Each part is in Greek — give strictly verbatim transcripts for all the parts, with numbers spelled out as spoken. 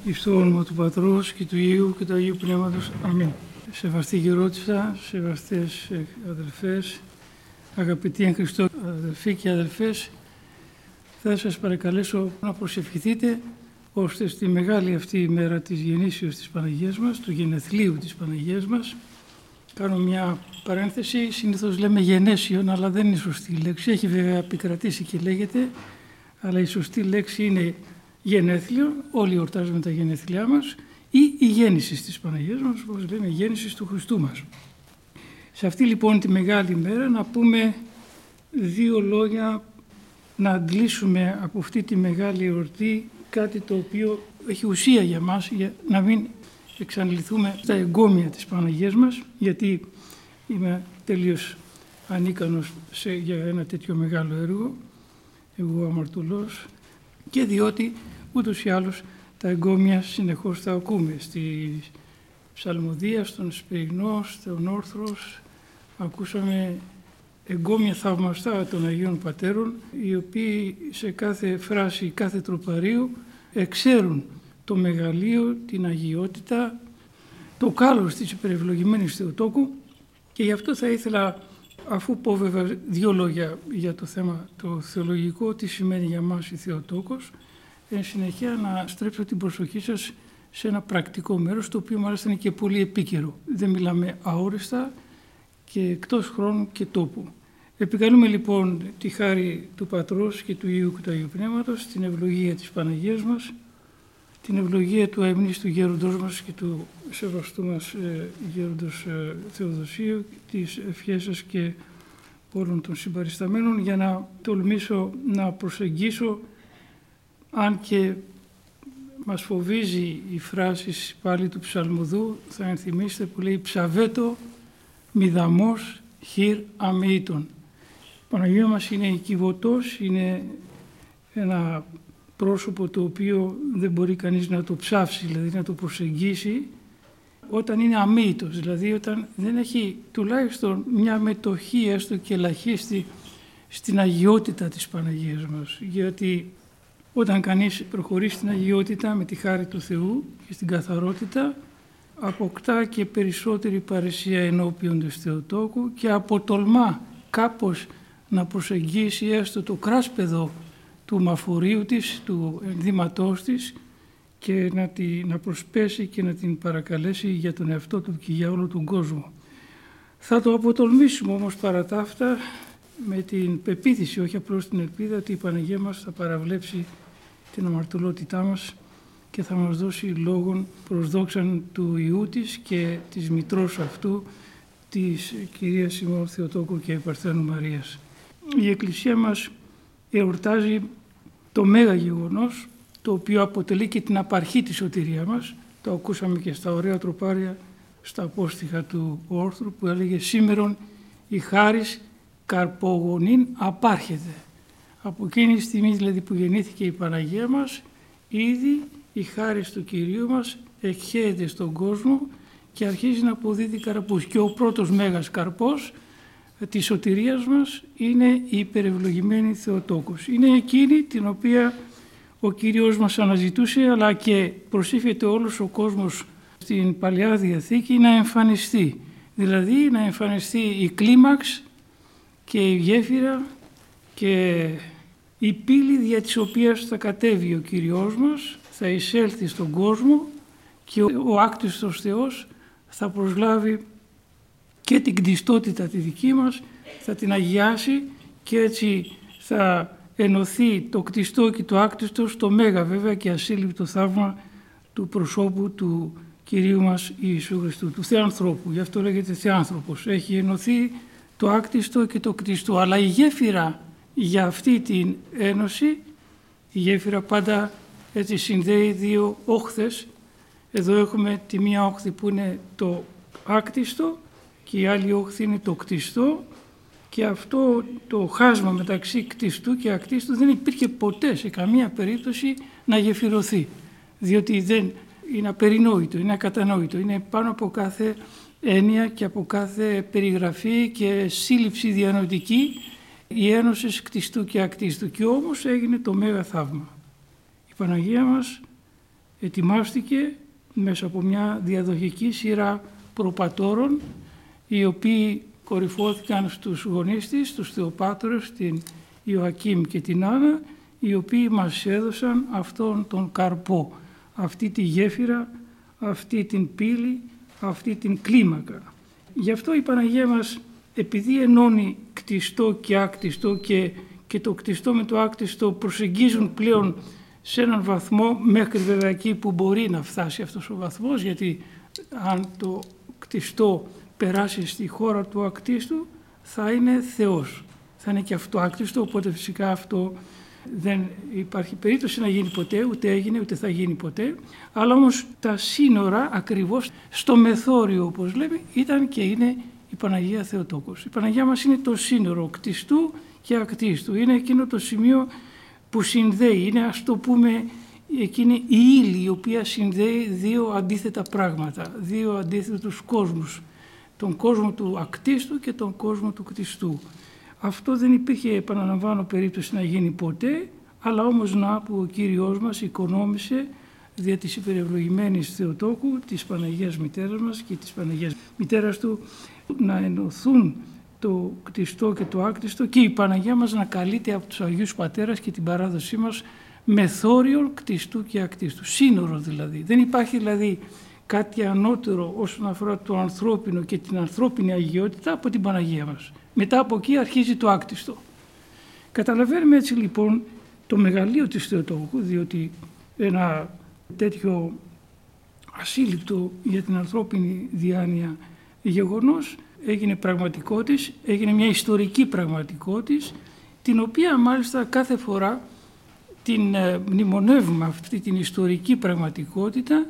Εις το όνομα του Πατρός και του Υιού και του Αγίου Πνεύματος. Αμήν. Σεβαστή γερότητα, σεβαστές αδελφές, αγαπητοί εν Χριστώ αδελφοί και αδελφές, θα σας παρακαλέσω να προσευχηθείτε ώστε στη μεγάλη αυτή ημέρα της γεννήσεως της Παναγίας μας, του γενεθλίου της Παναγίας μας, κάνω μια παρένθεση, συνήθως λέμε γενέσιον, αλλά δεν είναι σωστή λέξη, έχει βέβαια επικρατήσει και λέγεται, αλλά η σωστή λέξη είναι γενέθλιο, όλοι εορτάζουμε τα γενέθλιά μας, ή η γέννηση της Παναγίας μας, όπως λέμε, η γέννηση του Χριστού μας. Σε αυτή λοιπόν τη μεγάλη μέρα να πούμε δύο λόγια, να αντλήσουμε από αυτή τη μεγάλη εορτή κάτι το οποίο έχει ουσία για μας, για να μην εξαντληθούμε στα εγκόμια της Παναγίας μας, γιατί είμαι τελείως ανίκανος σε, για ένα τέτοιο μεγάλο έργο, εγώ αμαρτωλός, και διότι ούτως ή άλλως τα εγκόμια συνεχώς τα ακούμε στη ψαλμοδία, στον Σπυρινό, στον Όρθρος. Ακούσαμε εγκόμια θαυμαστά των Αγίων Πατέρων, οι οποίοι σε κάθε φράση, κάθε τροπαρίου εξέρουν το μεγαλείο, την αγιότητα, το κάλος της υπερευλογημένης Θεοτόκου, και γι' αυτό θα ήθελα, αφού πω βέβαια δύο λόγια για το θέμα το θεολογικό, τι σημαίνει για μας η Θεοτόκος, εν συνεχεία να στρέψω την προσοχή σας σε ένα πρακτικό μέρος, το οποίο μάλιστα είναι και πολύ επίκαιρο. Δεν μιλάμε αόριστα και εκτός χρόνου και τόπου. Επικαλούμε λοιπόν τη χάρη του Πατρός και του Υιού και του Αγίου Πνεύματος, την ευλογία της Παναγίας μας, την ευλογία του αειμνίστου γέροντος μας και του σεβαστού μας ε, γέροντος ε, Θεοδοσίου, τις ευχές σας και όλων των συμπαρισταμένων, για να τολμήσω να προσεγγίσω, αν και μας φοβίζει η φράση πάλι του ψαλμοδού, θα ενθυμίσετε που λέει «Ψαβέτο μηδαμός χειρ αμεήτων». Η Παναγία μας είναι οικειβωτός, είναι ένα πρόσωπο το οποίο δεν μπορεί κανείς να το ψάψει, δηλαδή να το προσεγγίσει, όταν είναι αμεήτος, δηλαδή όταν δεν έχει τουλάχιστον μια μετοχή έστω και ελαχίστη στην αγιότητα της Παναγίας μας. Γιατί όταν κανείς προχωρεί στην αγιότητα με τη χάρη του Θεού και στην καθαρότητα, αποκτά και περισσότερη παρησία ενώπιον της Θεοτόκου και αποτολμά κάπως να προσεγγίσει έστω το κράσπεδο του μαφορίου της, του ενδύματός της, και να, τη, να προσπέσει και να την παρακαλέσει για τον εαυτό του και για όλο τον κόσμο. Θα το αποτολμήσουμε όμως παρά τα αυτά με την πεποίθηση, όχι απλώς την ελπίδα, ότι η Παναγία μας θα παραβλέψει την αμαρτωλότητά μας και θα μας δώσει λόγον προς δόξαν του Υιού της και της Μητρός αυτού, της Κυρίας ημών Θεοτόκου και Παρθένου Μαρίας. Η Εκκλησία μας εορτάζει το μέγα γεγονός, το οποίο αποτελεί και την απαρχή της σωτηρία μας. Το ακούσαμε και στα ωραία τροπάρια, στα απόστιχα του Όρθρου, που έλεγε «Σήμερον η χάρις καρπογονήν απάρχεται». Από εκείνη τη στιγμή δηλαδή που γεννήθηκε η Παναγία μας, ήδη η χάρις του Κυρίου μας εκχέεται στον κόσμο και αρχίζει να αποδίδει καρπούς. Και ο πρώτος μέγας καρπός της σωτηρίας μας είναι η υπερευλογημένη Θεοτόκος. Είναι εκείνη την οποία ο Κύριος μας αναζητούσε, αλλά και προσήφιεται όλος ο κόσμος στην Παλαιά Διαθήκη να εμφανιστεί. Δηλαδή να εμφανιστεί η κλίμαξ και η γέφυρα και η πύλη δια της οποίας θα κατέβει ο Κύριος μας, θα εισέλθει στον κόσμο και ο άκτιστος Θεός θα προσλάβει και την κτιστότητα τη δική μας, θα την αγιάσει και έτσι θα ενωθεί το κτιστό και το άκτιστο στο μέγα βέβαια και ασύλληπτο θαύμα του προσώπου του Κυρίου μας Ιησού Χριστού, του Θεανθρώπου. Γι' αυτό λέγεται Θεάνθρωπος. Έχει ενωθεί το άκτιστο και το κτιστό. Αλλά η γέφυρα για αυτή την ένωση, η γέφυρα πάντα έτσι συνδέει δύο όχθες. Εδώ έχουμε τη μία όχθη που είναι το άκτιστο και η άλλη όχθη είναι το κτιστό, και αυτό το χάσμα μεταξύ κτιστού και ακτίστου δεν υπήρχε ποτέ σε καμία περίπτωση να γεφυρωθεί, διότι δεν είναι απερινόητο, είναι ακατανόητο, είναι πάνω από κάθε έννοια και από κάθε περιγραφή και σύλληψη διανοητική η ένωση κτιστού και ακτίστου, και όμως έγινε το μέγα θαύμα. Η Παναγία μας ετοιμάστηκε μέσα από μια διαδοχική σειρά προπατώρων, οι οποίοι κορυφώθηκαν στους γονείς της, τους Θεοπάτωρες, την Ιωακήμ και την Άννα, οι οποίοι μας έδωσαν αυτόν τον καρπό, αυτή τη γέφυρα, αυτή την πύλη, αυτή την κλίμακα. Γι' αυτό η Παναγία μας, επειδή ενώνει κτιστό και άκτιστο και, και το κτιστό με το άκτιστο προσεγγίζουν πλέον σε έναν βαθμό, μέχρι βέβαια εκεί που μπορεί να φτάσει αυτός ο βαθμός, γιατί αν το κτιστό περάσει στη χώρα του ακτίστου θα είναι Θεός. Θα είναι και αυτό άκτιστο, οπότε φυσικά αυτό δεν υπάρχει περίπτωση να γίνει ποτέ, ούτε έγινε, ούτε θα γίνει ποτέ. Αλλά όμως τα σύνορα ακριβώς στο μεθόριο, όπως λέμε, ήταν και είναι η Παναγία Θεοτόκος. Η Παναγία μας είναι το σύνορο κτιστού και ακτίστου. Είναι εκείνο το σημείο που συνδέει, είναι, ας το πούμε, εκείνη η ύλη η οποία συνδέει δύο αντίθετα πράγματα, δύο αντίθετους κόσμους. Τον κόσμο του ακτίστου και τον κόσμο του κτιστού. Αυτό δεν υπήρχε, επαναλαμβάνω, περίπτωση να γίνει ποτέ, αλλά όμως να που ο Κύριος μας οικονόμησε δια της υπερευλογημένης Θεοτόκου, της Παναγίας Μητέρας μας και της Παναγίας Μητέρας του, να ενωθούν το κτιστό και το άκτιστο και η Παναγία μας να καλείται από τους Αγίους Πατέρας και την παράδοσή μας μεθόριο κτιστού και ακτίστου. Σύνορο δηλαδή. Δεν υπάρχει δηλαδή κάτι ανώτερο όσον αφορά το ανθρώπινο και την ανθρώπινη αγιότητα από την Παναγία μας. Μετά από εκεί αρχίζει το άκτιστο. Καταλαβαίνουμε έτσι λοιπόν το μεγαλείο της Θεοτόκου, διότι ένα τέτοιο ασύλληπτο για την ανθρώπινη διάνοια γεγονός έγινε πραγματικότης, έγινε μια ιστορική πραγματικότης, την οποία μάλιστα κάθε φορά την μνημονεύουμε αυτή την ιστορική πραγματικότητα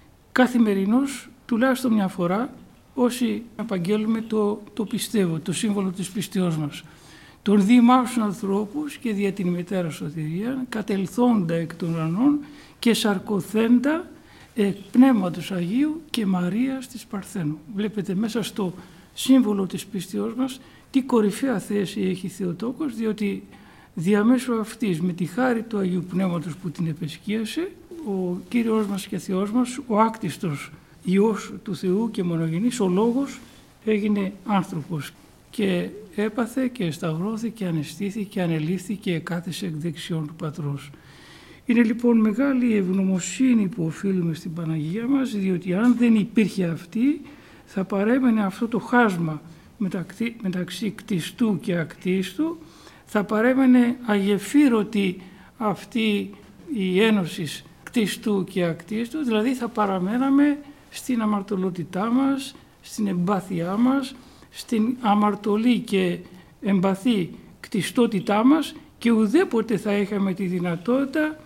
καθημερινώς τουλάχιστον μια φορά όσοι απαγγέλουμε το, το πιστεύω, το σύμβολο της πιστεώς μας. Τον διημάσουν ανθρώπους και δια την Μητέρα Σωτηρία κατελθόντα εκ των ουρανών και σαρκωθέντα εκ Πνεύματος Αγίου και Μαρίας της Παρθένου. Βλέπετε μέσα στο σύμβολο της πιστεώς μας τι κορυφαία θέση έχει η Θεοτόκος, διότι διαμέσου αυτής με τη χάρη του Αγίου Πνεύματος που την επεσκίασε, ο Κύριος μας και Θεός μας, ο άκτιστος Υιός του Θεού και μονογενής, ο Λόγος έγινε άνθρωπος και έπαθε και σταυρώθηκε και αναισθήθη και ανελήφθη και εκάθισε εκ δεξιών του Πατρός. Είναι λοιπόν μεγάλη η ευγνωμοσύνη που οφείλουμε στην Παναγία μας, διότι αν δεν υπήρχε αυτή θα παρέμενε αυτό το χάσμα μεταξύ, μεταξύ κτιστού και ακτίστου, θα παρέμενε αγεφύρωτη αυτή η ένωση κτιστού και ακτίστου, δηλαδή θα παραμέναμε στην αμαρτωλότητά μας, στην εμπάθειά μας, στην αμαρτωλή και εμπαθή κτιστότητά μας και ουδέποτε θα είχαμε τη δυνατότητα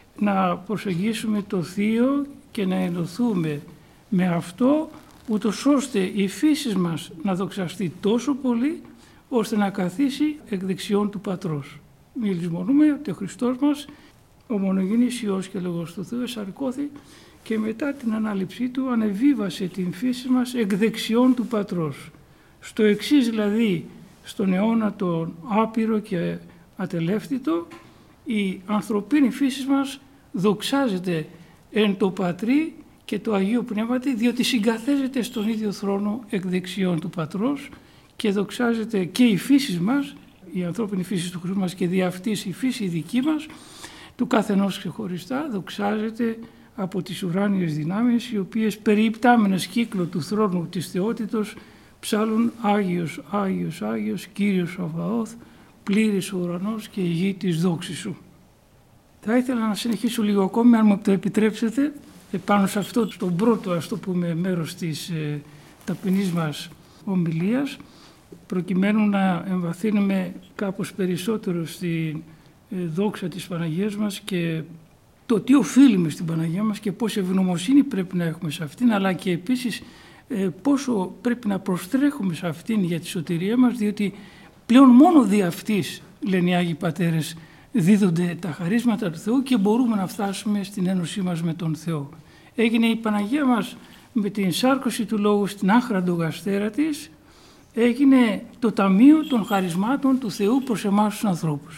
να προσεγγίσουμε το Θείο και να ενωθούμε με αυτό, ούτως ώστε η φύση μας να δοξαστεί τόσο πολύ, ώστε να καθίσει εκ δεξιών του Πατρός. Μη λησμονούμε ότι ο Χριστός μας, ο μονογενής Υιός και Λόγος του Θεού, εσαρκώθη και μετά την ανάληψή του ανεβίβασε την φύση μας εκ δεξιών του Πατρός. Στο εξής δηλαδή, στον αιώνα τον άπειρο και ατελεύτητο, η ανθρωπίνη φύση μας δοξάζεται εν το Πατρί και το Αγίο Πνεύματι, διότι συγκαθίζεται στον ίδιο θρόνο εκ δεξιών του Πατρός και δοξάζεται και η φύση μας, η ανθρώπινη φύση του Χριστού μας και δι' αυτής η φύση η δική μας, του καθενός ξεχωριστά, δοξάζεται από τις ουράνιες δυνάμεις, οι οποίες περιυπτάμενες κύκλο του θρόνου της θεότητος ψάλουν Άγιος, Άγιος, Άγιος, Κύριος ο Βαώθ, πλήρης ο ουρανός και η γη της δόξης σου. Θα ήθελα να συνεχίσω λίγο ακόμη, αν μου το επιτρέψετε, επάνω σε αυτό το πρώτο, ας το πούμε, μέρος της ε, ταπεινής μας ομιλίας, προκειμένου να εμβαθύνουμε κάπως περισσότερο στη ε, δόξα της Παναγίας μας και το τι οφείλουμε στην Παναγία μας και πόση ευγνωμοσύνη πρέπει να έχουμε σε αυτήν, αλλά και επίσης ε, πόσο πρέπει να προστρέχουμε σε αυτήν για τη σωτηρία μας, διότι πλέον μόνο δι' αυτής, λένε οι Άγιοι Πατέρες, δίδονται τα χαρίσματα του Θεού και μπορούμε να φτάσουμε στην ένωσή μας με τον Θεό. Έγινε η Παναγία μας με την σάρκωση του Λόγου στην άχραντο γαστέρα της, έγινε το ταμείο των χαρισμάτων του Θεού προς εμάς τους ανθρώπους.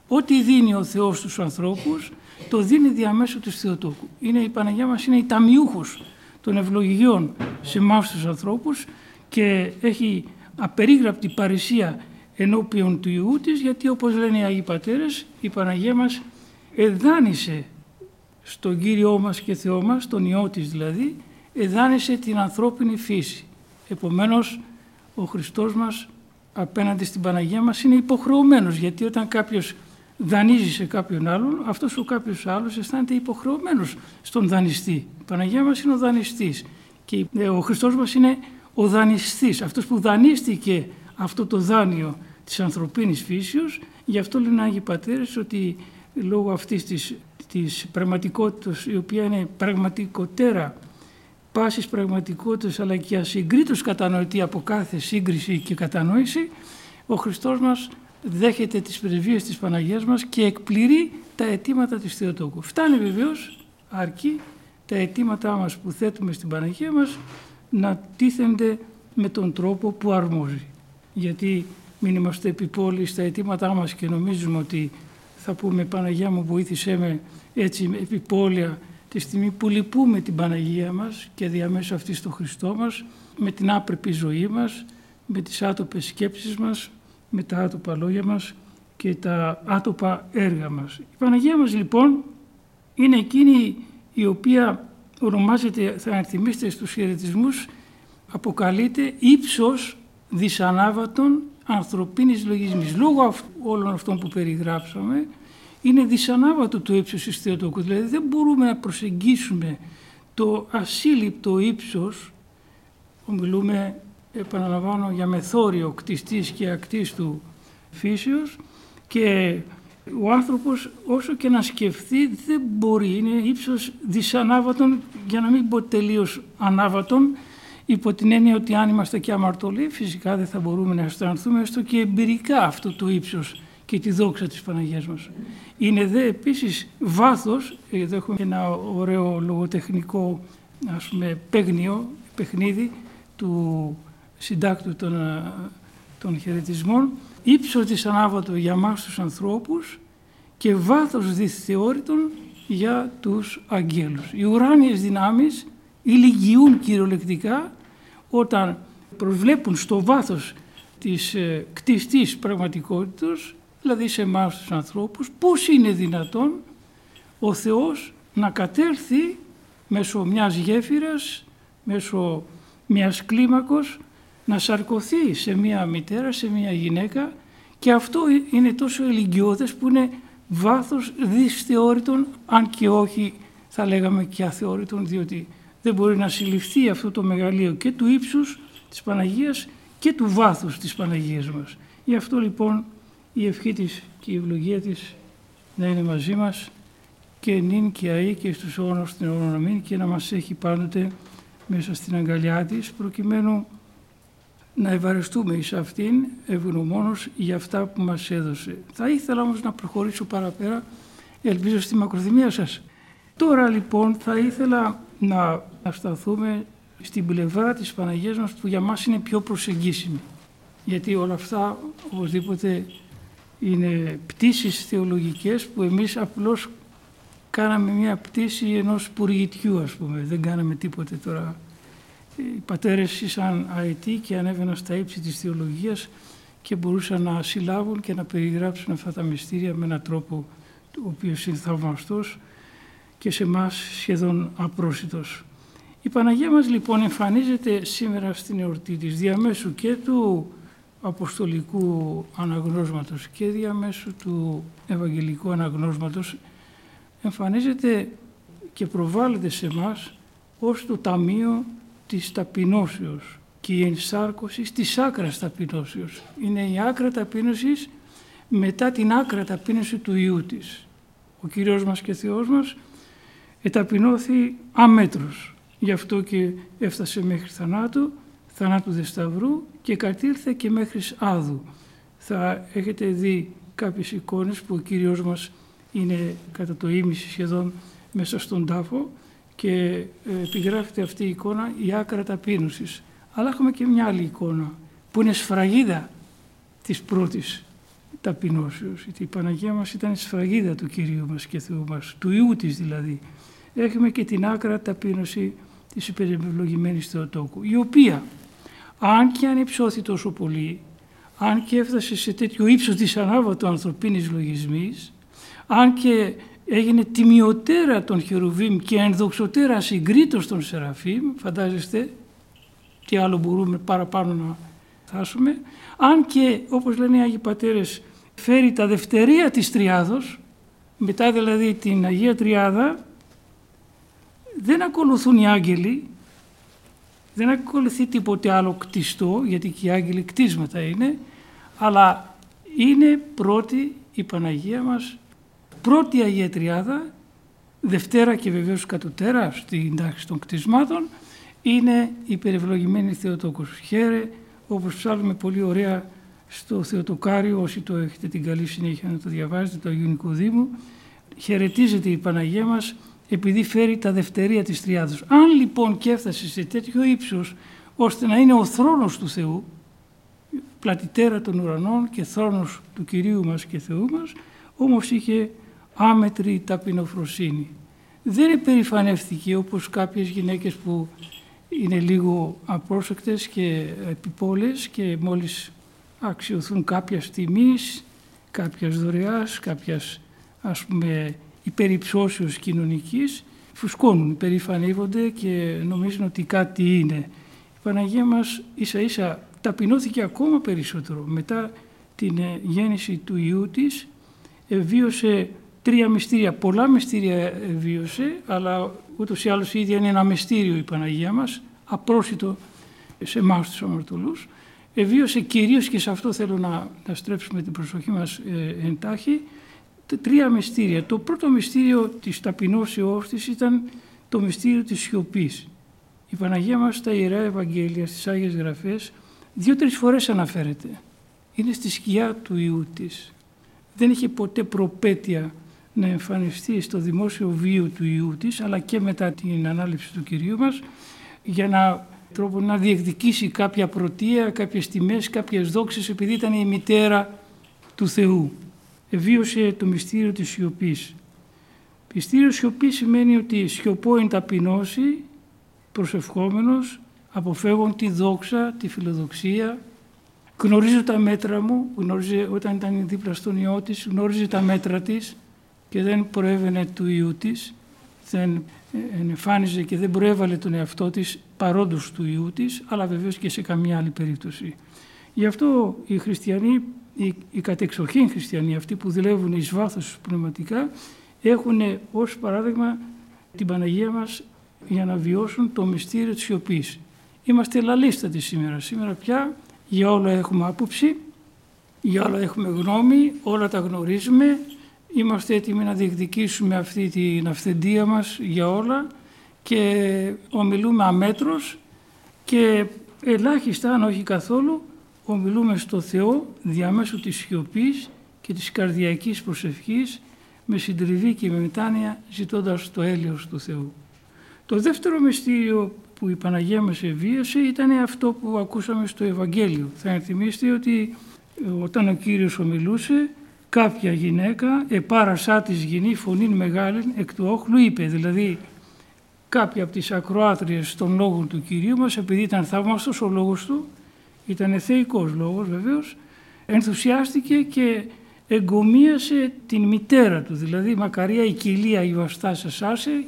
ό,τι δίνει ο Θεός στους ανθρώπους, το δίνει διαμέσου του Θεοτόκου. Είναι, η Παναγία μας είναι η ταμιούχος των ευλογιών σε εμάς τους ανθρώπους και έχει απερίγραπτη παρησία ενώπιον του Υιού της, γιατί όπως λένε οι Άγιοι Πατέρες, η Παναγία μας εδάνησε στον Κύριό μας και Θεό μας, τον Υιό της δηλαδή, εδάνησε την ανθρώπινη φύση. Επομένως, ο Χριστός μας απέναντι στην Παναγία μας είναι υποχρεωμένος, γιατί όταν κάποιος δανείζει σε κάποιον άλλον, αυτός ο κάποιος άλλος αισθάνεται υποχρεωμένος στον δανειστή. Η Παναγία μας είναι ο δανειστής και ο Χριστός μας είναι ο δανειστής, αυτός που δανείστηκε αυτό το δάνειο της ανθρωπίνης φύσεως. Γι' αυτό λένε οι Άγιοι Πατέρες ότι λόγω αυτής της, της πραγματικότητας, η οποία είναι πραγματικότερα πάσης πραγματικότητας αλλά και ασυγκρίτως κατανοητή από κάθε σύγκριση και κατανόηση, ο Χριστός μας δέχεται τις πρεσβείες της Παναγίας μας και εκπληρεί τα αιτήματα της Θεοτόκου. Φτάνει βεβαίως, αρκεί τα αιτήματά μας που θέτουμε στην Παναγία μας να τίθενται με τον τρόπο που αρμόζει. Γιατί μην είμαστε επιπόλοι στα αιτήματά μας και νομίζουμε ότι θα πούμε «Παναγιά μου βοήθησέ με» έτσι επιπόλαια τη στιγμή που λυπούμε την Παναγία μας και διαμέσου αυτής τον Χριστό μας, με την άπρεπη ζωή μας, με τις άτοπες σκέψεις μας, με τα άτοπα λόγια μας και τα άτοπα έργα μας. Η Παναγία μας λοιπόν είναι εκείνη η οποία ονομάζεται, θα ενθυμίστε στους χαιρετισμούς, αποκαλείται ύψος δυσανάβατον ανθρωπίνης λογισμής. Λόγω όλων αυτών που περιγράψαμε, είναι δυσανάβατο το ύψος της Θεοτόκου. Δηλαδή δεν μπορούμε να προσεγγίσουμε το ασύλληπτο ύψος, μιλούμε, επαναλαμβάνω, για μεθόριο κτιστής και ακτίστου φύσεως, και ο άνθρωπος όσο και να σκεφτεί δεν μπορεί, είναι ύψος δυσανάβατον, για να μην πω τελείως ανάβατον, υπό την έννοια ότι αν είμαστε και αμαρτωλοί φυσικά δεν θα μπορούμε να αισθανθούμε έστω και εμπειρικά αυτό το ύψος και τη δόξα της Παναγίας μας. Είναι δε επίσης βάθος, εδώ έχουμε ένα ωραίο λογοτεχνικό, ας πούμε, παίγνιο, παιχνίδι του συντάκτου των, των χαιρετισμών, ύψος δυσανάβατο για μας τους ανθρώπους και βάθος δυσθεώρητον για τους αγγέλους. Οι ουράνιες δυνάμεις ηλικιούν κυριολεκτικά όταν προσβλέπουν στο βάθος της ε, κτιστής πραγματικότητας, δηλαδή σε εμάς τους ανθρώπους, πώς είναι δυνατόν ο Θεός να κατέλθει μέσω μιας γέφυρας, μέσω μιας κλίμακος, να σαρκωθεί σε μια μητέρα, σε μια γυναίκα, και αυτό είναι τόσο ηλικιώδες που είναι βάθος δυσθεώρητον, αν και όχι θα λέγαμε και αθεώρητον, διότι δεν μπορεί να συλληφθεί αυτό το μεγαλείο και του ύψους της Παναγίας και του βάθους της Παναγίας μας. Γι' αυτό λοιπόν η ευχή της και η ευλογία της να είναι μαζί μας και νυν και αεί και στους αιώνας την αιώνων αμήν, και να μας έχει πάντοτε μέσα στην αγκαλιά της, προκειμένου να ευαρεστούμε εις αυτήν ευγνωμόνως για αυτά που μας έδωσε. Θα ήθελα όμως να προχωρήσω παραπέρα, ελπίζω στη μακροθυμία σας. Τώρα λοιπόν θα ήθελα να σταθούμε στην πλευρά της Παναγίας μας που για μας είναι πιο προσεγγίσιμη. Γιατί όλα αυτά οπωσδήποτε είναι πτήσεις θεολογικές που εμείς απλώς κάναμε μια πτήση ενός σπουργητιού, ας πούμε. Δεν κάναμε τίποτε τώρα. Οι πατέρες ήσαν αετοί και ανέβαιναν στα ύψη της θεολογίας και μπορούσαν να συλλάβουν και να περιγράψουν αυτά τα μυστήρια με έναν τρόπο ο οποίος είναι θαυμαστός και σε εμάς σχεδόν απρόσιτος. Η Παναγία μας λοιπόν εμφανίζεται σήμερα στην εορτή της διαμέσου και του αποστολικού αναγνώσματος και διαμέσου του ευαγγελικού αναγνώσματος, εμφανίζεται και προβάλλεται σε εμάς ως το ταμείο της ταπεινώσεως και η ενσάρκωση της άκρας ταπεινώσεως. Είναι η άκρα ταπείνωσης μετά την άκρα ταπείνωση του Υιού της. Ο Κύριος μας και Θεός μας εταπεινώθη αμέτρος. Γι' αυτό και έφτασε μέχρι θανάτου, θανάτου δε σταυρού, και κατήλθε και μέχρι άδου. Θα έχετε δει κάποιες εικόνες που ο Κύριος μας είναι κατά το ίμιση σχεδόν μέσα στον τάφο και επιγράφεται αυτή η εικόνα η άκρα ταπείνωσης. Αλλά έχουμε και μια άλλη εικόνα που είναι σφραγίδα της πρώτης ταπεινώσεως. Η Παναγία μας ήταν η σφραγίδα του Κυρίου μας και Θεού μας, του Υιού της δηλαδή. Έχουμε και την άκρα ταπείνωση της υπερευλογημένης Θεοτόκου, η οποία, αν και αν υψώθη τόσο πολύ, αν και έφτασε σε τέτοιο ύψος δυσανάβατο ανθρωπίνης λογισμής, αν και έγινε τιμιωτέρα των Χερουβίμ και ενδοξωτέρα συγκρίτως των Σεραφείμ, φαντάζεστε τι άλλο μπορούμε παραπάνω να φτάσουμε, αν και, όπως λένε οι Άγιοι Πατέρες, φέρει τα δευτερία της Τριάδος, μετά δηλαδή την Αγία Τριάδα, δεν ακολουθούν οι άγγελοι, δεν ακολουθεί τίποτε άλλο κτιστό, γιατί και οι άγγελοι κτίσματα είναι, αλλά είναι πρώτη η Παναγία μας, πρώτη Αγία Τριάδα, Δευτέρα και βεβαίως κατωτέρα στην τάξη των κτισμάτων, είναι η υπερευλογημένη Θεοτόκος. Χαίρε, όπως ψάλουμε πολύ ωραία στο Θεοτοκάριο, όσοι το έχετε την καλή συνέχεια να το διαβάζετε, το Αγίου Νικοδήμου, χαιρετίζεται η Παναγία μας επειδή φέρει τα δευτερία της Τριάδος. Αν λοιπόν και έφτασε σε τέτοιο ύψος, ώστε να είναι ο θρόνος του Θεού, πλατητέρα των ουρανών και θρόνος του Κυρίου μας και Θεού μας, όμως είχε άμετρη ταπεινοφροσύνη. Δεν επερηφανεύτηκε όπως κάποιες γυναίκες που είναι λίγο απρόσεκτες και επιπόλες και μόλις αξιωθούν κάποιας τιμής, κάποιας δωρεάς, κάποιας ας πούμε υπερυψώσεως κοινωνικής, φουσκώνουν, υπερηφανεύονται και νομίζουν ότι κάτι είναι. Η Παναγία μας ίσα ίσα ταπεινώθηκε ακόμα περισσότερο. Μετά την γέννηση του Υιού της βίωσε τρία μυστήρια. Πολλά μυστήρια βίωσε, αλλά ούτως ή άλλως η ίδια είναι ένα μυστήριο η Παναγία μας, απρόσιτο σε εμάς τους αμαρτωλούς. Βίωσε κυρίως, και σε αυτό θέλω να, να στρέψουμε την προσοχή μας ε, εντάχει, τρία μυστήρια. Το πρώτο μυστήριο της ταπεινώσεώς της ήταν το μυστήριο της σιωπής. Η Παναγία μας στα Ιερά Ευαγγέλια, στις Άγιες Γραφές, δύο-τρεις φορές αναφέρεται. Είναι στη σκιά του Υιού της. Δεν είχε ποτέ προπέτεια να εμφανιστεί στο δημόσιο βίο του Υιού της, αλλά και μετά την ανάληψη του Κυρίου μας, για να, τρόπο, να διεκδικήσει κάποια πρωτεία, κάποιες τιμές, κάποιες δόξες, επειδή ήταν η μητέρα του Θεού. Βίωσε το μυστήριο της σιωπής. Μυστήριο σιωπής σημαίνει ότι σιωπώ εν ταπεινώσει, προσευχόμενος, αποφεύγω τη δόξα, τη φιλοδοξία, γνωρίζω τα μέτρα μου, γνώριζε, όταν ήταν δίπλα στον Υιό της, γνώριζε τα μέτρα της και δεν προέβαινε του Υιού της, δεν εμφάνιζε και δεν προέβαλε τον εαυτό της παρόντος του Υιού της, αλλά βεβαίως και σε καμία άλλη περίπτωση. Γι' αυτό οι χριστιανοί, οι, οι κατεξοχήν χριστιανοί, αυτοί που δουλεύουν εις βάθος πνευματικά, έχουν ως παράδειγμα την Παναγία μας για να βιώσουν το μυστήριο της σιωπής. Είμαστε λαλίστατοι σήμερα. Σήμερα πια για όλα έχουμε άποψη, για όλα έχουμε γνώμη, όλα τα γνωρίζουμε. Είμαστε έτοιμοι να διεκδικήσουμε αυτή την αυθεντία μας για όλα και ομιλούμε αμέτρως και ελάχιστα, αν όχι καθόλου, ομιλούμε στο Θεό διαμέσου της σιωπής και της καρδιακής προσευχής με συντριβή και με μετάνοια, ζητώντας το έλεος του Θεού. Το δεύτερο μυστήριο που η Παναγία μας εβίωσε ήταν αυτό που ακούσαμε στο Ευαγγέλιο. Θα ενθυμίστε ότι όταν ο Κύριος ομιλούσε, κάποια γυναίκα επάρασά της γυνή φωνήν μεγάλην εκ του όχλου είπε, δηλαδή κάποια από τις ακροάτριες των λόγων του Κυρίου μας, επειδή ήταν θαύμαστος ο λόγος του, ήταν θεϊκός λόγος βεβαίως, ενθουσιάστηκε και εγκομίασε την μητέρα του, δηλαδή Μακαρία η κοιλία η βαστάσα σάσε,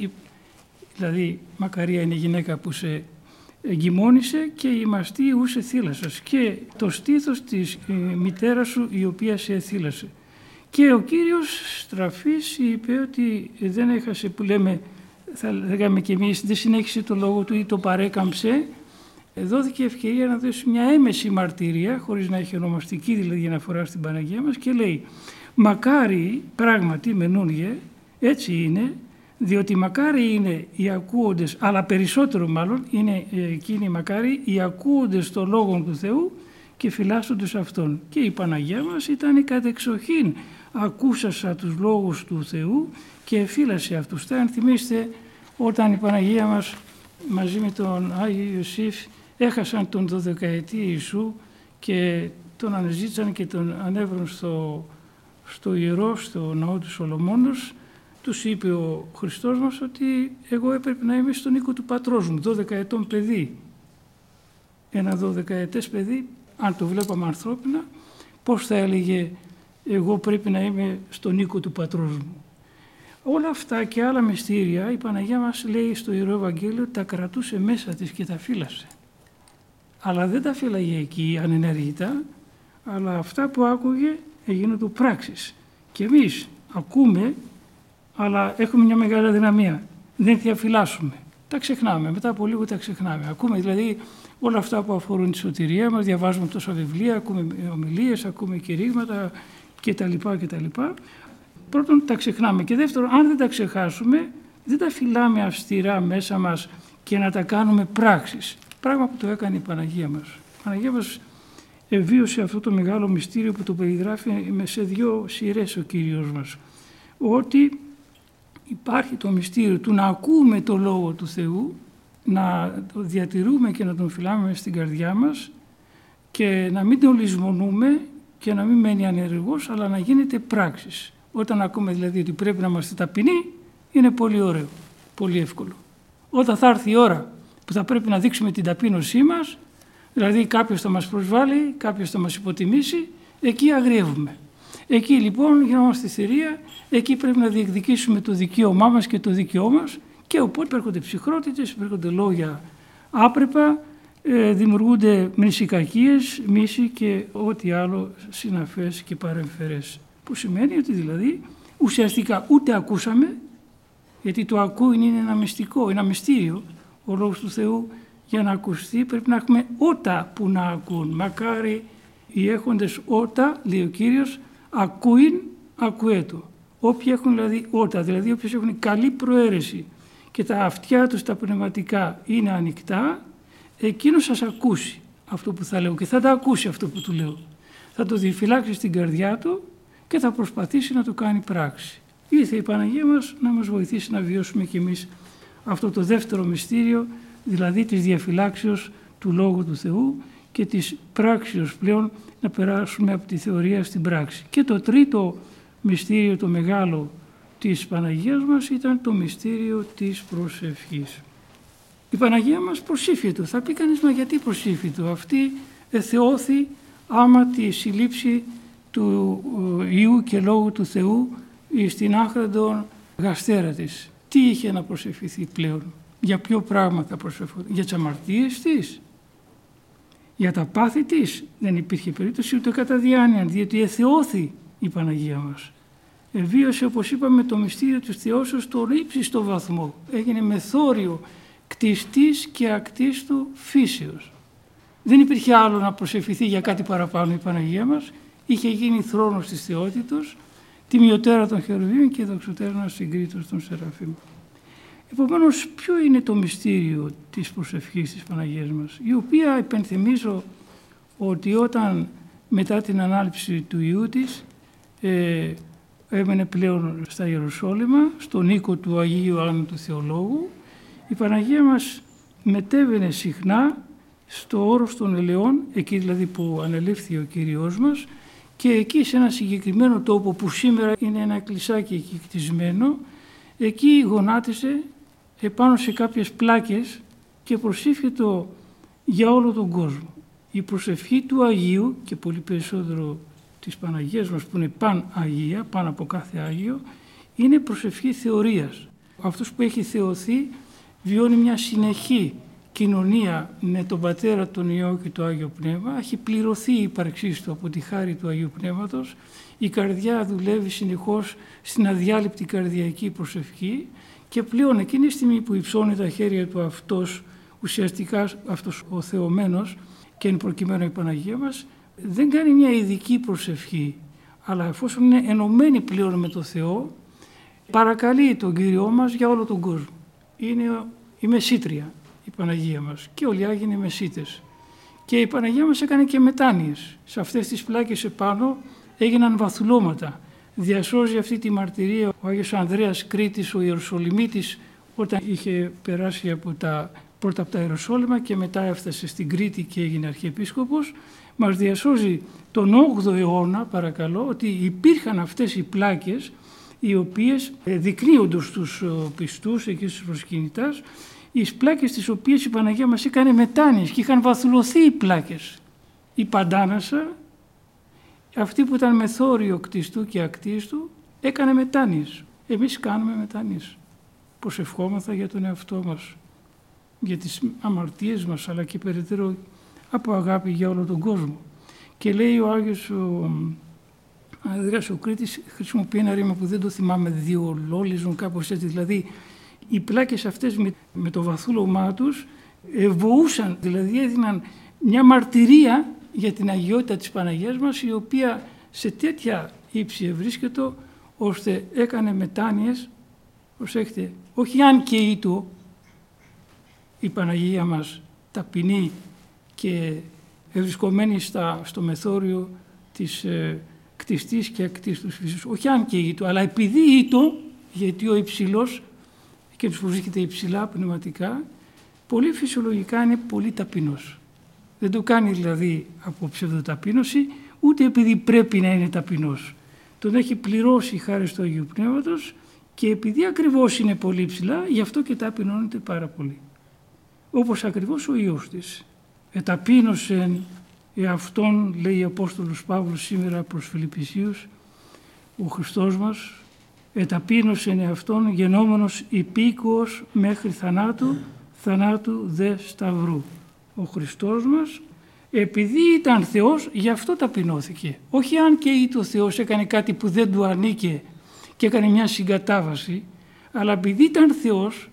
δηλαδή Μακαρία είναι η γυναίκα που σε εγκυμόνησε και η μαστή ούσε θύλασσας και το στήθος της ε, μητέρας σου η οποία σε θύλασε. Και ο Κύριος στραφής είπε ότι δεν έχασε, που λέμε, θα λέγαμε και εμείς, δεν συνέχισε το λόγο του ή το παρέκαμψε, δόθηκε ευκαιρία να δώσει μια έμεση μαρτυρία, χωρίς να έχει ονομαστική δηλαδή αναφορά στην Παναγία μας, και λέει «Μακάρι, πράγματι μενούνγε, έτσι είναι, διότι μακάρι είναι οι ακούοντες, αλλά περισσότερο μάλλον είναι εκείνοι μακάρι οι ακούοντες των λόγων του Θεού και φυλάσσοντες αυτόν». Και η Παναγία μας ήταν η κατεξοχήν ακούσασα τους λόγους του Θεού και φύλασε αυτούς. Θα ενθυμίστε όταν η Παναγία μας μαζί με τον Άγιο Ιωσήφ έχασαν τον δωδεκαετή Ιησού και τον αναζήτησαν και τον ανέβρουν στο, στο ιερό, στο ναό του Σολομώντος, τους είπε ο Χριστός μας ότι εγώ έπρεπε να είμαι στον οίκο του πατρός μου, δώδεκα ετών παιδί. Ένα δώδεκα ετές παιδί, αν το βλέπαμε ανθρώπινα, πώς θα έλεγε εγώ πρέπει να είμαι στον οίκο του πατρός μου. Όλα αυτά και άλλα μυστήρια η Παναγία μας λέει στο Ιερό Ευαγγέλιο τα κρατούσε μέσα της και τα φύλασε. Αλλά δεν τα φύλαγε εκεί ανενεργητά, αλλά αυτά που άκουγε έγιναν του πράξεις. Και εμείς ακούμε, αλλά έχουμε μια μεγάλη αδυναμία. Δεν διαφυλάσσουμε. Τα ξεχνάμε, μετά από λίγο τα ξεχνάμε. Ακούμε δηλαδή όλα αυτά που αφορούν τη σωτηρία μας, διαβάζουμε τόσα βιβλία, ακούμε ομιλίες, ακούμε κηρύγματα κτλ. κτλ. Πρώτον τα ξεχνάμε και δεύτερον, αν δεν τα ξεχάσουμε, δεν τα φυλάμε αυστηρά μέσα μας και να τα κάνουμε πράξεις. Πράγμα που το έκανε η Παναγία μας. Η Παναγία μας εβίωσε αυτό το μεγάλο μυστήριο που το περιγράφει σε δύο σειρές ο Κύριος μας. Ότι υπάρχει το μυστήριο του να ακούμε το Λόγο του Θεού, να το διατηρούμε και να τον φυλάμε στην καρδιά μας και να μην τον λησμονούμε και να μην μένει ανενεργός, αλλά να γίνεται πράξης. Όταν ακούμε δηλαδή ότι πρέπει να είμαστε ταπεινοί, είναι πολύ ωραίο, πολύ εύκολο. Όταν θα έρθει η ώρα που θα πρέπει να δείξουμε την ταπείνωσή μας, δηλαδή κάποιος θα μας προσβάλλει, κάποιος θα μας υποτιμήσει, εκεί αγριεύουμε. Εκεί λοιπόν γινόμαστε θηρία, εκεί πρέπει να διεκδικήσουμε το δικαίωμά μας και το δίκαιό μας και οπότε υπέρχονται ψυχρότητες, υπέρχονται λόγια άπρεπα, ε, δημιουργούνται μνησικακίες, μίση και ό,τι άλλο συναφές και παρεμφερές. Που σημαίνει ότι δηλαδή ουσιαστικά ούτε ακούσαμε, γιατί το ακούειν είναι ένα μυστικό, ένα μυστήριο, ο Λόγος του Θεού για να ακουστεί πρέπει να έχουμε ότα που να ακούν. Μακάρι οι έχοντες ότα, λέει ο Κύριος, ακούειν ακουέτο. Όποιοι έχουν δηλαδή ότα, δηλαδή όποιοι έχουν καλή προαίρεση και τα αυτιά τους τα πνευματικά είναι ανοιχτά, εκείνος σας ακούσει αυτό που θα λέω και θα τα ακούσει αυτό που του λέω. Θα το διαφυλάξει στην καρδιά του και θα προσπαθήσει να το κάνει πράξη. Ήρθε η Παναγία μας να μας βοηθήσει να βιώσουμε κι εμείς αυτό το δεύτερο μυστήριο, δηλαδή της διαφυλάξεως του Λόγου του Θεού και της πράξεως πλέον να περάσουμε από τη θεωρία στην πράξη. Και το τρίτο μυστήριο, το μεγάλο της Παναγίας μας, ήταν το μυστήριο της προσευχής. Η Παναγία μας προσήφιε. Θα πει κανείς, μα γιατί προσήφιε? Αυτή εθεώθη άμα τη συλλήψη του Υιού και Λόγου του Θεού στην άχραντον γαστέρα της. Τι είχε να προσευχηθεί πλέον? Για ποιο πράγμα θα προσευχόταν? Για τις αμαρτίες της? Για τα πάθη της? Δεν υπήρχε περίπτωση ούτε κατά διάνοια, διότι εθεώθη η Παναγία μας. Εβίωσε, όπως είπαμε, το μυστήριο της θεώσεως στον ύψιστο βαθμό. Έγινε μεθόριο κτιστής και ακτίστου φύσεως. Δεν υπήρχε άλλο να προσευχηθεί για κάτι παραπάνω η Παναγία μας. Είχε γίνει θρόνος της θεότητος, τιμιωτέρα των χερουβίμ και δοξωτέρνα συγκρίτως των Σεραφείμ. Επομένως, ποιο είναι το μυστήριο της προσευχής της Παναγίας μας, η οποία υπενθυμίζω ότι όταν μετά την ανάληψη του Υιού της ε, έμενε πλέον στα Ιεροσόλυμα, στον οίκο του Αγίου Ιωάννου του Θεολόγου, η Παναγία μας μετέβαινε συχνά στο όρος των Ελαιών, εκεί δηλαδή που ανελήφθη ο Κύριος μας, και εκεί σε ένα συγκεκριμένο τόπο που σήμερα είναι ένα εκκλησάκι εκεί κτισμένο, εκεί γονάτισε επάνω σε κάποιες πλάκες και προσήφιε για όλο τον κόσμο. Η προσευχή του Αγίου και πολύ περισσότερο της Παναγίας μας που είναι παν Αγία, πάνω από κάθε Άγιο, είναι προσευχή θεωρίας. Αυτός που έχει θεωθεί βιώνει μια συνεχή κοινωνία με τον Πατέρα, τον Υιό και το Άγιο Πνεύμα. Έχει πληρωθεί η ύπαρξή του από τη χάρη του Αγίου Πνεύματος. Η καρδιά δουλεύει συνεχώς στην αδιάλειπτη καρδιακή προσευχή και πλέον εκείνη τη στιγμή που υψώνει τα χέρια του αυτός, ουσιαστικά αυτός ο θεωμένος και εν προκειμένου η Παναγία μας, δεν κάνει μια ειδική προσευχή, αλλά εφόσον είναι ενωμένη πλέον με το Θεό, παρακαλεί τον Κύριό μας για όλο τον κόσμο. Είναι η μεσήτρια η Παναγία μας και όλοι οι Άγιοι είναι μεσίτες. Και η Παναγία μας έκανε και μετάνοιες. Σε αυτές τις πλάκες επάνω έγιναν βαθουλώματα. Διασώζει αυτή τη μαρτυρία ο Άγιος Ανδρέας Κρήτης, ο Ιεροσολυμίτης, όταν είχε περάσει από τα, πρώτα από τα Ιεροσόλυμα και μετά έφτασε στην Κρήτη και έγινε αρχιεπίσκοπος. μας διασώζει τον όγδοο αιώνα, παρακαλώ, ότι υπήρχαν αυτές οι πλάκες οι οποίες δεικνύονται στους πιστούς εκεί στους προσκυνητάς, οι πλάκες τις οποίες η Παναγία μας έκανε μετάνοιες και είχαν βαθουλωθεί οι πλάκες. Η Παντάνασα, αυτή που ήταν μεθόριο κτιστού και ακτίστου, έκανε μετάνοιες. Εμείς κάνουμε μετάνοιες. Προσευχόμαθα για τον εαυτό μας, για τις αμαρτίες μας, αλλά και περαιτέρω από αγάπη για όλο τον κόσμο. Και λέει ο Άγιος ο Ανδρέας ο Κρήτης, χρησιμοποιεί ένα ρήμα που δεν το θυμάμαι, διολόλιζον, κάπως έτσι, δηλαδή οι πλάκες αυτές με, με το βαθούλωμά τους βοούσαν, δηλαδή έδιναν μια μαρτυρία για την αγιότητα της Παναγίας μας, η οποία σε τέτοια ύψη ευρίσκετο, ώστε έκανε μετάνοιες, προσέχετε, όχι αν και ήτο η Παναγία μας ταπεινή και ευρισκομένη στα, στο μεθόριο της ε, κτιστής και ακτίστους φύσης, όχι αν και ήτο, αλλά επειδή ήτο, γιατί ο υψηλός και τους που βρίσκεται υψηλά πνευματικά, πολύ φυσιολογικά είναι πολύ ταπεινός. Δεν το κάνει δηλαδή από ψευδοταπείνωση, ούτε επειδή πρέπει να είναι ταπεινός. Τον έχει πληρώσει χάρη του Αγίου Πνεύματος και επειδή ακριβώς είναι πολύ ψηλά, γι' αυτό και ταπεινώνεται πάρα πολύ. Όπως ακριβώς ο Υιός της. Εταπείνωσεν εαυτόν, λέει ο Απόστολος Παύλος σήμερα προς Φιλιππισίους, ο Χριστός μας, εταπείνωσεν εαυτόν γενόμενος υπήκοος μέχρι θανάτου, θανάτου δε σταυρού. Ο Χριστός μας, επειδή ήταν Θεός, γι' αυτό ταπεινώθηκε. Όχι αν και ή το Θεός έκανε κάτι που δεν του ανήκε και έκανε μια συγκατάβαση, αλλά επειδή ήταν Θεός,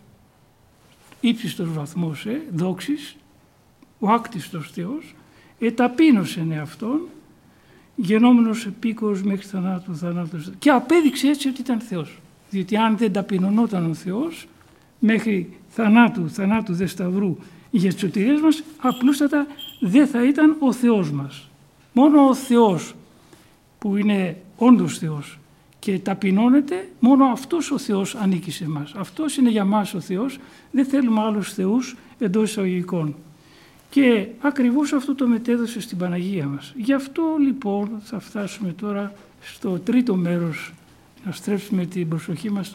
ύψιστος βαθμός, ε, δόξης, ο άκτιστος Θεός, εταπείνωσεν εαυτόν, γενόμενος επίκορος μέχρι θανάτου, θανάτου, και απέδειξε έτσι ότι ήταν Θεός. Διότι αν δεν ταπεινωνόταν ο Θεός, μέχρι θανάτου, θανάτου δε σταυρού, για τις σωτηρίες μας, απλούστατα δεν θα ήταν ο Θεός μας. Μόνο ο Θεός που είναι όντως Θεός και ταπεινώνεται, μόνο αυτός ο Θεός ανήκει σε εμάς. Αυτός είναι για μας ο Θεός, δεν θέλουμε άλλους θεούς εντός εισαγωγικών. Και ακριβώς αυτό το μετέδωσε στην Παναγία μας. Γι' αυτό λοιπόν θα φτάσουμε τώρα στο τρίτο μέρος, να στρέψουμε την προσοχή μας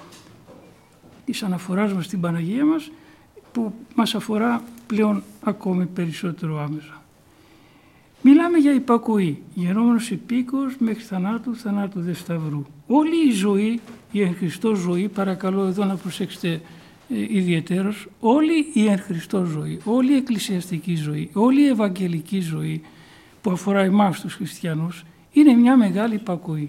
της αναφοράς μας στην Παναγία μας, που μας αφορά πλέον ακόμη περισσότερο άμεσα. Μιλάμε για υπακοή, γενόμενος υπήκοος μέχρι θανάτου, θανάτου δε σταυρού. Όλη η ζωή, η εν Χριστώ ζωή, παρακαλώ εδώ να προσέξετε ε, ιδιαιτέρως, όλη η εν Χριστώ ζωή, όλη η εκκλησιαστική ζωή, όλη η ευαγγελική ζωή που αφορά εμάς τους χριστιανούς, είναι μια μεγάλη υπακοή.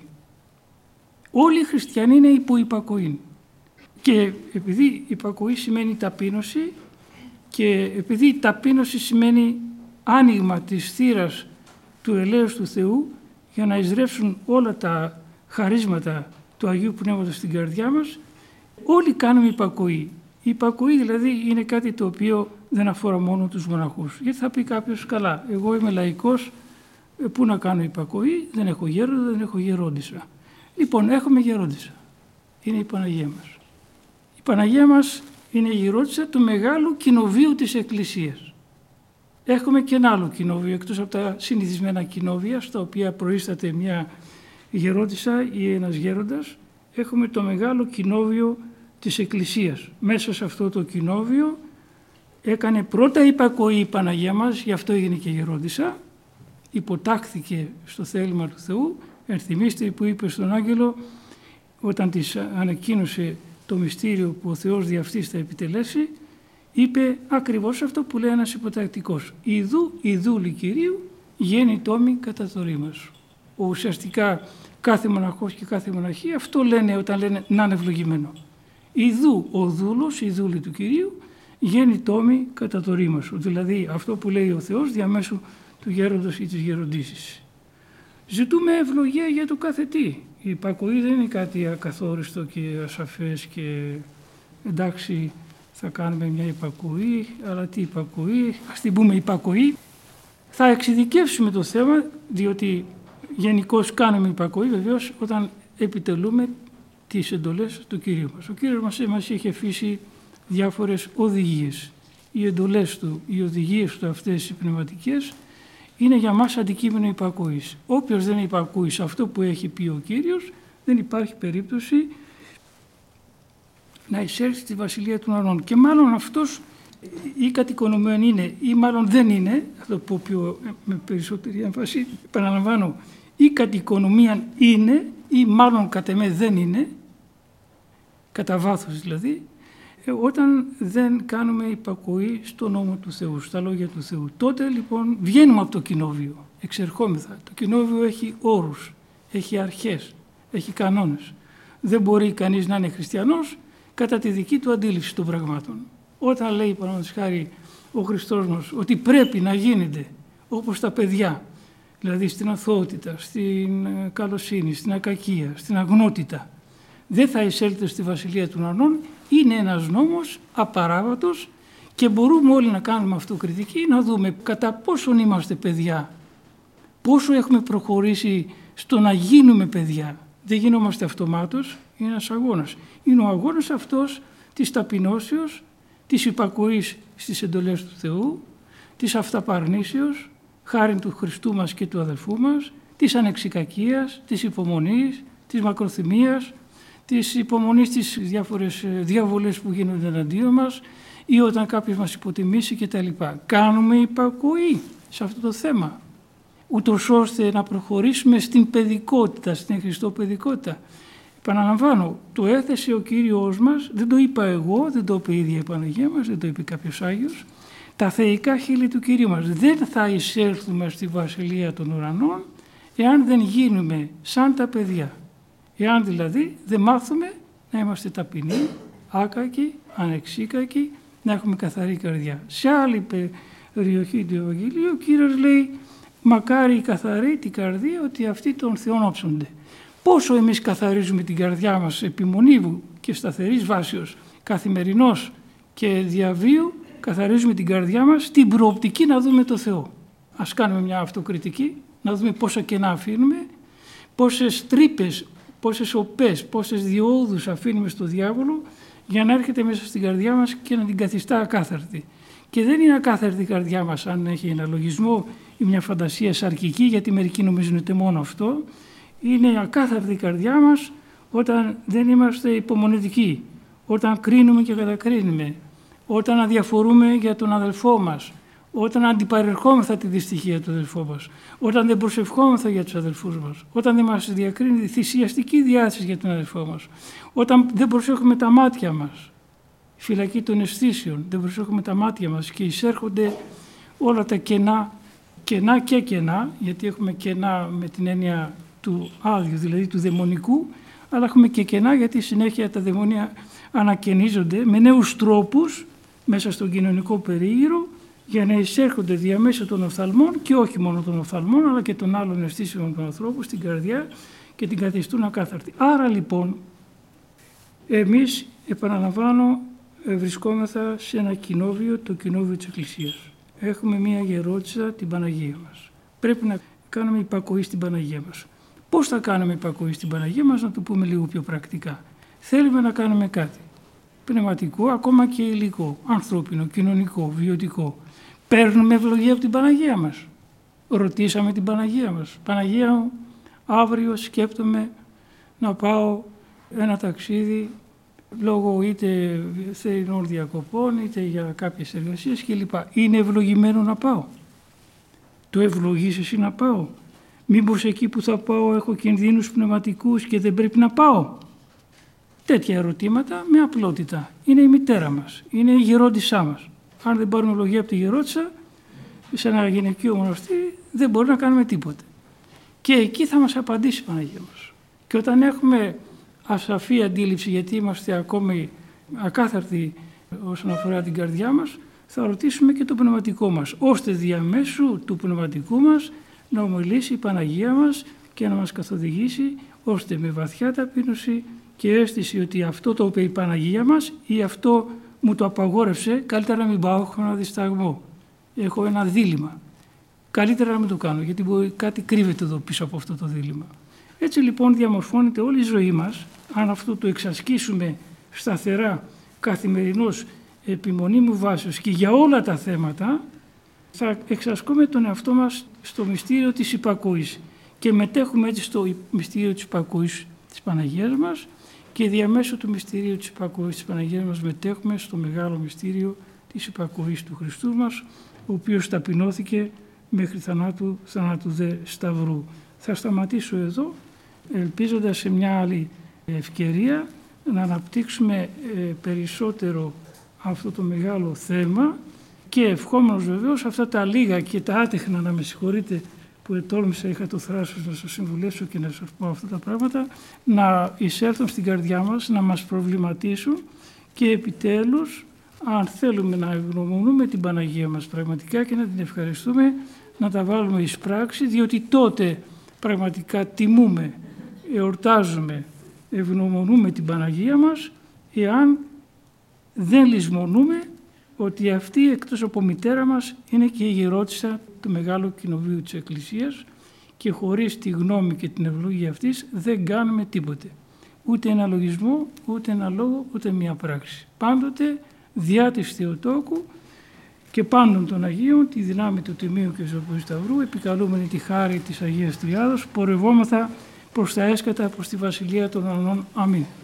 Όλοι οι χριστιανοί είναι υπό υπακοή. Και επειδή υπακοή σημαίνει ταπείνωση και επειδή η ταπείνωση σημαίνει άνοιγμα της θύρας του ελέους του Θεού για να εισρεύσουν όλα τα χαρίσματα του Αγίου Πνεύματος στην καρδιά μας, όλοι κάνουμε υπακοή. Η υπακοή δηλαδή είναι κάτι το οποίο δεν αφορά μόνο τους μοναχούς. Γιατί θα πει κάποιος, καλά, εγώ είμαι λαϊκός, πού να κάνω υπακοή, δεν έχω γέροντα, δεν έχω γερόντισσα. Λοιπόν, έχουμε γερόντισσα. Είναι η Παναγία μας. Η Παναγία μας είναι η γερόντισσα του μεγάλου κοινοβίου της Εκκλησίας. Έχουμε και ένα άλλο κοινόβιο, εκτός από τα συνηθισμένα κοινόβια, στα οποία προείσταται μια γερόντισσα ή ένας γέροντας, έχουμε το μεγάλο κοινόβιο της Εκκλησίας. Μέσα σε αυτό το κοινόβιο έκανε πρώτα υπακοή η Παναγία μας, γι' αυτό έγινε και γερόντισσα, υποτάχθηκε στο θέλημα του Θεού. Ενθυμίστε που είπε στον Άγγελο, όταν της ανακοίνωσε το μυστήριο που ο Θεός δι' αυτής θα επιτελέσει, είπε ακριβώς αυτό που λέει ένας υποτακτικός. «Ιδού, ιδούλη Κυρίου, γέννη τόμη κατά το ρήμα σου». Ουσιαστικά κάθε μοναχός και κάθε μοναχή αυτό λένε όταν λένε να είναι ευλογημένο. «Ιδού ο δούλος, η δούλη του Κυρίου, γέννη τόμη κατά το ρήμα σου». Δηλαδή αυτό που λέει ο Θεός διαμέσου του γέροντος ή της γεροντήσης. Ζητούμε ευλογία για το κάθε τι. Η υπακοή δεν είναι κάτι ακαθόριστο και ασαφές και εντάξει θα κάνουμε μια υπακοή, αλλά τι υπακοή, ας την πούμε υπακοή. Θα εξειδικεύσουμε το θέμα, διότι γενικώς κάνουμε υπακοή βεβαίως όταν επιτελούμε τις εντολές του Κυρίου μας. Ο Κύριος μας, μας είχε αφήσει διάφορες οδηγίες. Οι εντολές του, οι οδηγίες του αυτές οι πνευματικές είναι για μας αντικείμενο υπακούης. Όποιος δεν υπακούει σε αυτό που έχει πει ο Κύριος, δεν υπάρχει περίπτωση να εισέλθει στη Βασιλεία των Ουρανών. Και μάλλον αυτός ή κατοικονομέων είναι ή μάλλον δεν είναι, αυτό που πω με περισσότερη έμφαση, επαναλαμβάνω, ή κατοικονομίαν είναι ή μάλλον κατ' εμέ δεν είναι, κατά βάθος δηλαδή, όταν δεν κάνουμε υπακοή στο νόμο του Θεού, στα λόγια του Θεού. Τότε λοιπόν βγαίνουμε από το κοινόβιο, εξερχόμεθα. Το κοινόβιο έχει όρους, έχει αρχές, έχει κανόνες. Δεν μπορεί κανείς να είναι χριστιανός κατά τη δική του αντίληψη των πραγμάτων. Όταν λέει παραδείγματος χάρη ο Χριστός μας ότι πρέπει να γίνεται όπως τα παιδιά, δηλαδή στην αθωότητα, στην καλοσύνη, στην ακακία, στην αγνότητα, δεν θα εισέλθετε στη Βασιλεία των Ουρανών, είναι ένας νόμος απαράβατος και μπορούμε όλοι να κάνουμε αυτοκριτική, να δούμε κατά πόσον είμαστε παιδιά, πόσο έχουμε προχωρήσει στο να γίνουμε παιδιά. Δεν γινόμαστε αυτομάτως, είναι ένας αγώνας. Είναι ο αγώνας αυτός της ταπεινώσεως, της υπακοής στις εντολές του Θεού, της αυταπαρνήσεως, χάριν του Χριστού μας και του αδελφού μας, της ανεξικακίας, της υπομονής, της μακροθυμίας, της υπομονής στις διάφορες διαβολές που γίνονται εναντίον μας ή όταν κάποιος μας υποτιμήσει κτλ. Κάνουμε υπακοή σε αυτό το θέμα, ούτως ώστε να προχωρήσουμε στην παιδικότητα, στην χριστοπαιδικότητα. Επαναλαμβάνω, το έθεσε ο Κύριος μας, δεν το είπα εγώ, δεν το είπε η ίδια η Παναγία μας, δεν το είπε κάποιος Άγιος. Τα θεϊκά χείλη του Κυρίου μας. Δεν θα εισέλθουμε στη Βασιλεία των Ουρανών εάν δεν γίνουμε σαν τα παιδιά. Εάν δηλαδή δεν μάθουμε να είμαστε ταπεινοί, άκακοι, ανεξίκακοι, να έχουμε καθαρή καρδιά. Σε άλλη περιοχή του Ευαγγελίου ο Κύριος λέει «Μακάρι οι καθαροί την καρδία ότι αυτοί των Θεών όψονται». Πόσο εμείς καθαρίζουμε την καρδιά μας επιμονή και σταθερής βάσεως, καθημερινώς και διαβίου, καθαρίζουμε την καρδιά μας στην προοπτική να δούμε το Θεό. Ας κάνουμε μια αυτοκριτική, να δούμε πόσα κενά αφήνουμε, πόσες τρύπες, πόσες οπές, πόσες διόδους αφήνουμε στο διάβολο για να έρχεται μέσα στην καρδιά μας και να την καθιστά ακάθαρτη. Και δεν είναι ακάθαρτη η καρδιά μας αν έχει ένα λογισμό ή μια φαντασία σαρκική, γιατί μερικοί νομίζουν ότι μόνο αυτό. Είναι ακάθαρτη η καρδιά μας όταν δεν είμαστε υπομονετικοί, όταν κρίνουμε και κατακρίνουμε, όταν αδιαφορούμε για τον αδελφό μας, όταν αντιπαρερχόμεθα τη δυστυχία του αδελφού μας, όταν δεν προσευχόμεθα για τους αδελφούς μας, όταν δεν μας διακρίνει θυσιαστική διάθεση για τον αδελφό μας, όταν δεν προσέχουμε τα μάτια μας, φυλακή των αισθήσεων, δεν προσέχουμε τα μάτια μας και εισέρχονται όλα τα κενά, κενά και κενά, γιατί έχουμε κενά με την έννοια του άδειου, δηλαδή του δαιμονικού, αλλά έχουμε και κενά γιατί συνέχεια τα δαιμόνια ανακαινίζονται με νέους τρόπους μέσα στον κοινωνικό περίγυρο για να εισέρχονται διαμέσου των οφθαλμών και όχι μόνο των οφθαλμών αλλά και των άλλων αισθήσεων των ανθρώπων στην καρδιά και την καθιστούν ακάθαρτη. Άρα λοιπόν εμείς, επαναλαμβάνω, βρισκόμεθα σε ένα κοινόβιο, το κοινόβιο της Εκκλησίας. Έχουμε μία γερότησα, την Παναγία μας. Πρέπει να κάνουμε υπακοή στην Παναγία μας. Πώς θα κάνουμε υπακοή στην Παναγία μας, να το πούμε λίγο πιο πρακτικά. Θέλουμε να κάνουμε κάτι πνευματικό, ακόμα και υλικό, ανθρώπινο, κοινωνικό, βιωτικό. Παίρνουμε ευλογία από την Παναγία μας. Ρωτήσαμε την Παναγία μας. Παναγία μου, αύριο σκέπτομαι να πάω ένα ταξίδι λόγω είτε θερινών διακοπών, είτε για κάποιες εργασίες κλπ. Είναι ευλογημένο να πάω. Το ευλογείς εσύ να πάω. Μήπως εκεί που θα πάω έχω κινδύνους πνευματικούς και δεν πρέπει να πάω. Τέτοια ερωτήματα με απλότητα. Είναι η μητέρα μας, είναι η γερόντισά μας. Αν δεν πάρουμε ευλογία από τη γερόντισσα, σε ένα γυναικείο μοναστήρι δεν μπορεί να κάνουμε τίποτε. Και εκεί θα μας απαντήσει η Παναγία μας. Και όταν έχουμε ασαφή αντίληψη, γιατί είμαστε ακόμη ακάθαρτοι όσον αφορά την καρδιά μας, θα ρωτήσουμε και το πνευματικό μας, ώστε διαμέσου του πνευματικού μας να ομιλήσει η Παναγία μας και να μας καθοδηγήσει, ώστε με βαθιά ταπείνωση και αίσθηση ότι αυτό το είπε η Παναγία μας ή αυτό μου το απαγόρευσε, καλύτερα να μην πάω, έχω ένα δισταγμό, έχω ένα δίλημμα. Καλύτερα να μην το κάνω, γιατί μπορεί, κάτι κρύβεται εδώ πίσω από αυτό το δίλημμα. Έτσι λοιπόν διαμορφώνεται όλη η ζωή μας, αν αυτό το εξασκήσουμε σταθερά, καθημερινώς, επιμονή μου βάσεως και για όλα τα θέματα, Θα εξασκούμε τον εαυτό μας στο μυστήριο της υπακούης και μετέχουμε έτσι στο μυστήριο της υπακούης της Παναγίας μας και διαμέσου του μυστηρίου της υπακούης της Παναγίας μας μετέχουμε στο μεγάλο μυστήριο της υπακούης του Χριστού μας, ο οποίος ταπεινώθηκε μέχρι θανάτου, θανάτου δε σταυρού. Θα σταματήσω εδώ, ελπίζοντας σε μια άλλη ευκαιρία να αναπτύξουμε περισσότερο αυτό το μεγάλο θέμα και ευχόμενος βεβαίως αυτά τα λίγα και τα άτεχνα, να με συγχωρείτε που ετόλμησα, είχα το θράσος να σας συμβουλεύσω και να σας πω αυτά τα πράγματα, να εισέλθουν στην καρδιά μας, να μας προβληματίσουν και επιτέλους, αν θέλουμε να ευγνωμονούμε την Παναγία μας πραγματικά και να την ευχαριστούμε, να τα βάλουμε εις πράξη, διότι τότε πραγματικά τιμούμε, εορτάζουμε, ευγνωμονούμε την Παναγία μας, εάν δεν λησμονούμε ότι αυτή εκτός από μητέρα μας είναι και η ηγερότισσα του Μεγάλου Κοινοβουλίου της Εκκλησίας και χωρίς τη γνώμη και την ευλογία αυτής δεν κάνουμε τίποτε. Ούτε ένα λογισμό, ούτε ένα λόγο, ούτε μία πράξη. Πάντοτε διά της Θεοτόκου και πάντων των Αγίων, τη δυνάμει του Τιμίου και του Σταυρού, επικαλούμενη τη χάρη της Αγίας Τριάδος, πορευόμεθα προς τα έσκατα, προς τη Βασιλεία των Ουρανών. Αμήν.